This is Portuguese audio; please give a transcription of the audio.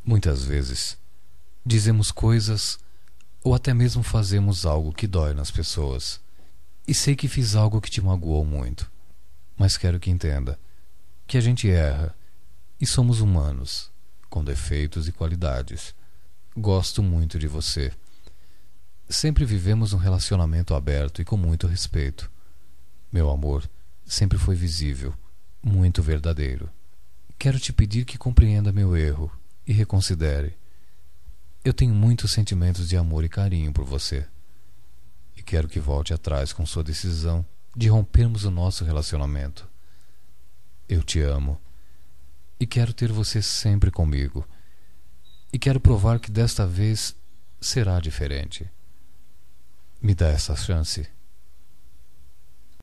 Muitas vezes, dizemos coisas ou até mesmo fazemos algo que dói nas pessoas. E sei que fiz algo que te magoou muito, mas quero que entenda que a gente erra e somos humanos, com defeitos e qualidades. Gosto muito de você. Sempre vivemos um relacionamento aberto e com muito respeito. Meu amor sempre foi visível, muito verdadeiro. Quero te pedir que compreenda meu erro e reconsidere. Eu tenho muitos sentimentos de amor e carinho por você. E quero que volte atrás com sua decisão de rompermos o nosso relacionamento. Eu te amo. E quero ter você sempre comigo. E quero provar que desta vez será diferente. Me dá essa chance.